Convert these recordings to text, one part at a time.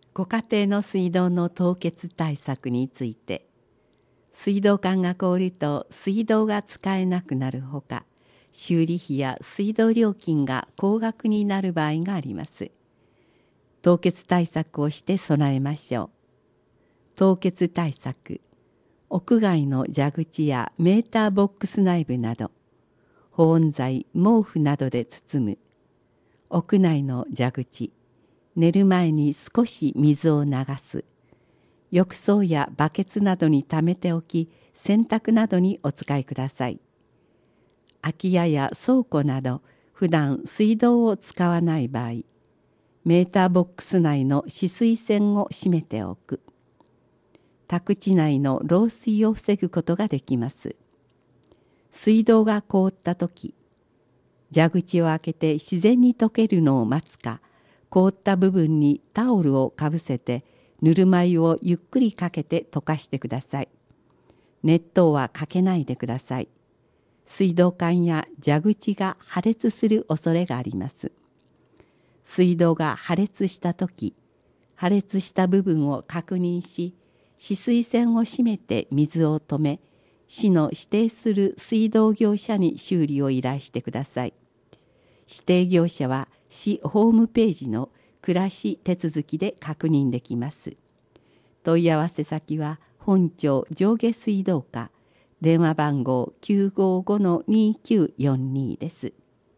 ご家庭の水道の凍結対策について、水道管が凍ると水道が使えなくなるほか、修理費や水道料金が高額になる場合があります。凍結対策をして備えましょう。凍結対策、屋外の蛇口やメーターボックス内部など、保温材、毛布などで包む。屋内の蛇口、寝る前に少し水を流す。浴槽やバケツなどに溜めておき、洗濯などにお使いください。空き家や倉庫など普段水道を使わない場合、メーターボックス内の止水栓を閉めておく。宅地内の漏水を防ぐことができます。水道が凍ったとき、蛇口を開けて自然に溶けるのを待つか、凍った部分にタオルをかぶせてぬるま湯をゆっくりかけて溶かしてください。熱湯はかけないでください。水道管や蛇口が破裂する恐れがあります。水道が破裂したとき、破裂した部分を確認し、止水栓を閉めて水を止め、市の指定する水道業者に修理を依頼してください。指定業者は市ホームページの暮らし手続きで確認できます。問い合わせ先は本町上下水道課、電話番号 955-2942 です。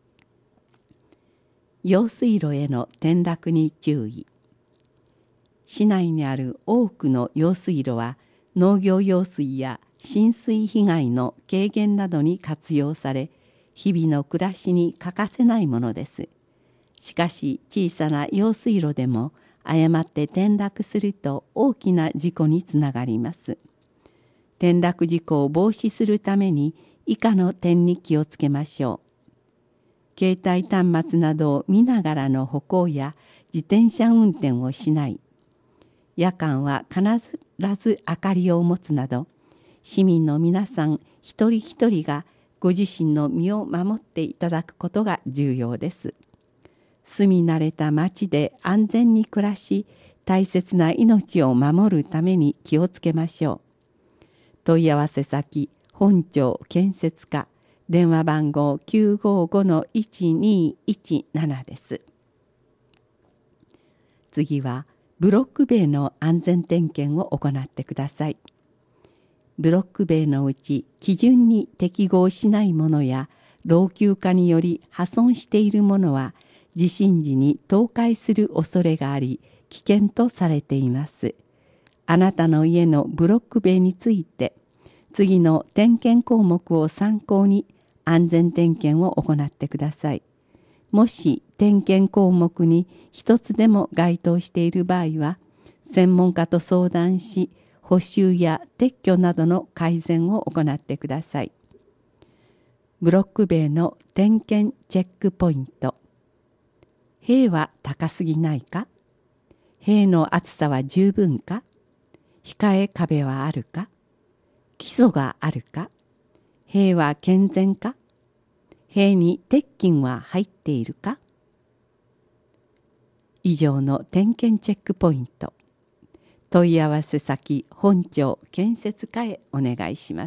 用水路への転落に注意。市内にある多くの用水路は農業用水や浸水被害の軽減などに活用され、日々の暮らしに欠かせないものです。しかし小さな用水路でも誤って転落すると大きな事故につながります。転落事故を防止するために以下の点に気をつけましょう。携帯端末などを見ながらの歩行や自転車運転をしない。夜間は必ず明かりを持つなど、市民の皆さん一人一人がご自身の身を守っていただくことが重要です。住み慣れた町で安全に暮らし、大切な命を守るために気をつけましょう。問い合わせ先、本町建設課、電話番号 955-1217 です。次は、ブロック塀の安全点検を行ってください。ブロック塀のうち基準に適合しないものや老朽化により破損しているものは地震時に倒壊する恐れがあり危険とされています。あなたの家のブロック塀について次の点検項目を参考に安全点検を行ってください。もし点検項目に一つでも該当している場合は専門家と相談し補修や撤去などの改善を行ってください。ブロック塀の点検チェックポイント。塀は高すぎないか？塀の厚さは十分か？控え壁はあるか？基礎があるか？塀は健全か？塀に鉄筋は入っているか？以上の点検チェックポイント。問い合わせ先、本町建設課へお願いします。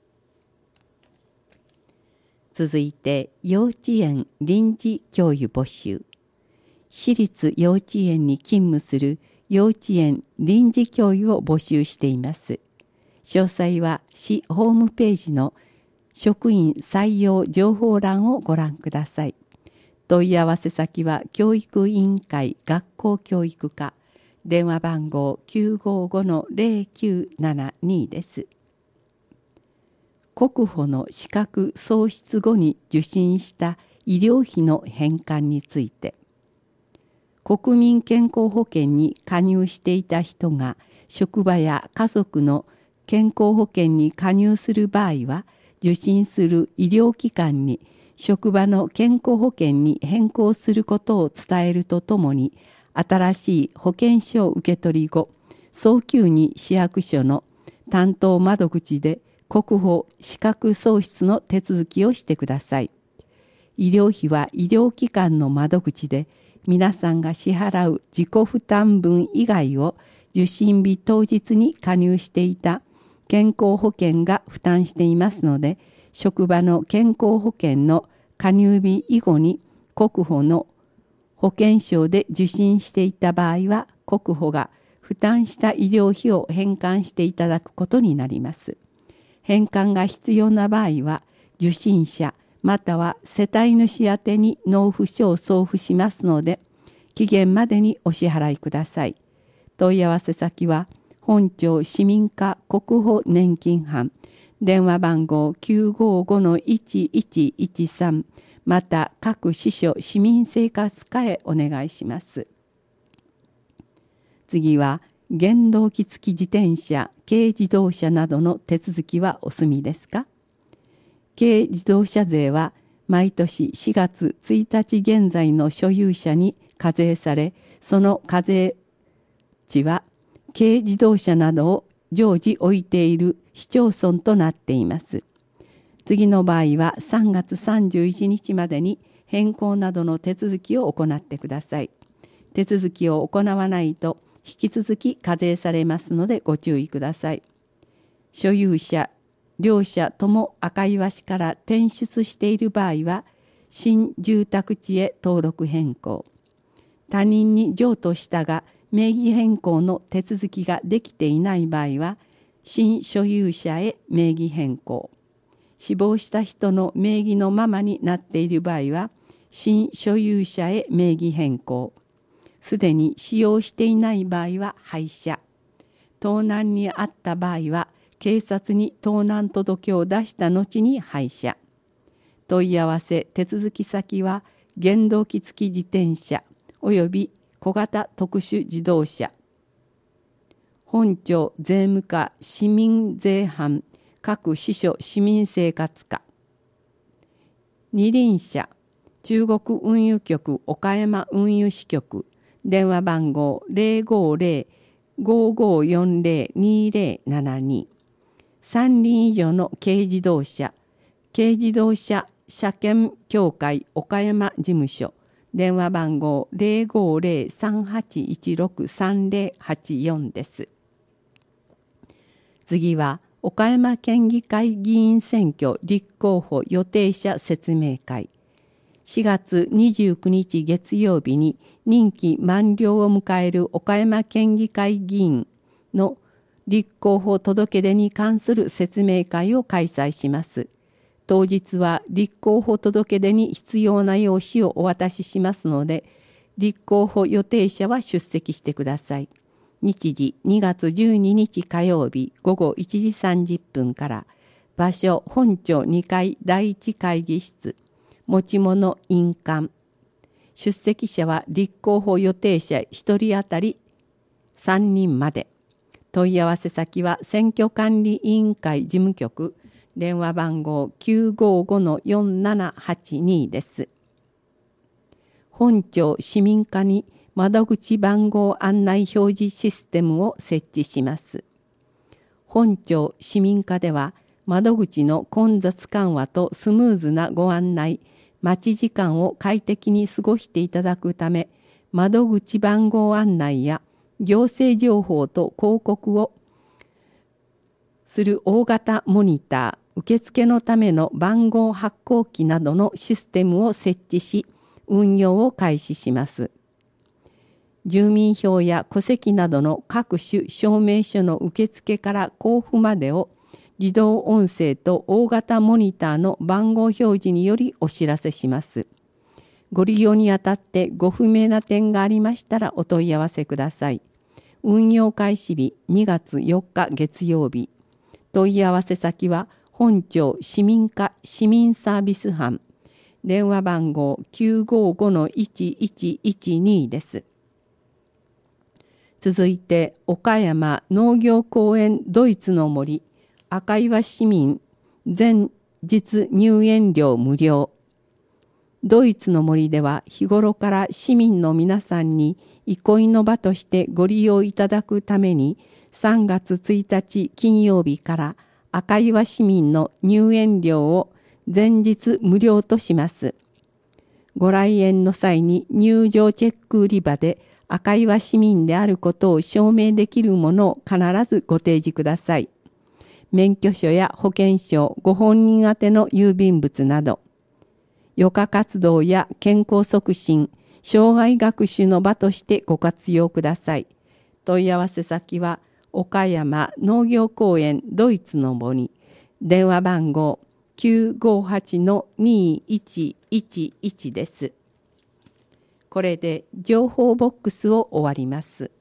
続いて、幼稚園臨時教諭募集。私立幼稚園に勤務する幼稚園臨時教諭を募集しています。詳細は市ホームページの職員採用情報欄をご覧ください。問い合わせ先は教育委員会学校教育課、電話番号 955-0972 です。国保の資格喪失後に受診した医療費の返還について、国民健康保険に加入していた人が職場や家族の健康保険に加入する場合は、受診する医療機関に職場の健康保険に変更することを伝えるとともに、新しい保険証受け取り後、早急に市役所の担当窓口で国保資格喪失の手続きをしてください。 医療費は医療機関の窓口で皆さんが支払う自己負担分以外を受診日当日に加入していた健康保険が負担していますので、職場の健康保険の加入日以後に国保の保険証で受診していた場合は、国保が負担した医療費を返還していただくことになります。返還が必要な場合は、受診者または世帯主宛てに納付書を送付しますので、期限までにお支払いください。問い合わせ先は、本町市民課国保年金班、電話番号 955-1113、また各支所市民生活課へお願いします。次は、原動機付き自転車、軽自動車などの手続きはお済みですか？軽自動車税は毎年4月1日現在の所有者に課税され、その課税地は軽自動車などを常時置いている市町村となっています。次の場合は3月31日までに変更などの手続きを行ってください。手続きを行わないと引き続き課税されますのでご注意ください。所有者両者とも赤岩市から転出している場合は、新住宅地へ登録変更。他人に譲渡したが名義変更の手続きができていない場合は、新所有者へ名義変更。死亡した人の名義のままになっている場合は、新所有者へ名義変更。すでに使用していない場合は廃車。盗難にあった場合は、警察に盗難届を出した後に廃車。問い合わせ手続き先は、原動機付き自転車および小型特殊自動車。本庁税務課市民税班各支所市民生活課。二輪車中国運輸局岡山運輸支局、電話番号 050-5540-2072。三輪以上の軽自動車車検協会岡山事務所、電話番号 050-3816-3084 です。次は岡山県議会議員選挙立候補予定者説明会。4月29日月曜日に任期満了を迎える岡山県議会議員の立候補届出に関する説明会を開催します。当日は立候補届出に必要な用紙をお渡ししますので、立候補予定者は出席してください。日時2月12日火曜日午後1時30分から、場所本庁2階第1会議室、持ち物印鑑。出席者は立候補予定者1人当たり3人まで。問い合わせ先は選挙管理委員会事務局、電話番号 955-4782 です。本庁市民課に窓口番号案内表示システムを設置します。本庁市民課では窓口の混雑緩和とスムーズなご案内、待ち時間を快適に過ごしていただくため、窓口番号案内や行政情報と広告をする大型モニター、受付のための番号発行機などのシステムを設置し、運用を開始します。住民票や戸籍などの各種証明書の受付から交付までを自動音声と大型モニターの番号表示によりお知らせします。ご利用にあたってご不明な点がありましたらお問い合わせください。運用開始日2月4日月曜日。問い合わせ先は本庁市民課市民サービス班。電話番号 955-1112 です。続いて岡山農業公園ドイツの森赤岩市民全日入園料無料。ドイツの森では日頃から市民の皆さんに憩いの場としてご利用いただくために3月1日金曜日から赤岩市民の入園料を前日無料とします。 ご来園の際に入場チェック売り場で赤岩市民であることを証明できるものを必ずご提示ください。免許証や保険証、ご本人宛ての郵便物など、余暇活動や健康促進、障害学習の場としてご活用ください。問い合わせ先は、岡山農業公園ドイツの森、電話番号 958-2111 です。これで情報ボックスを終わります。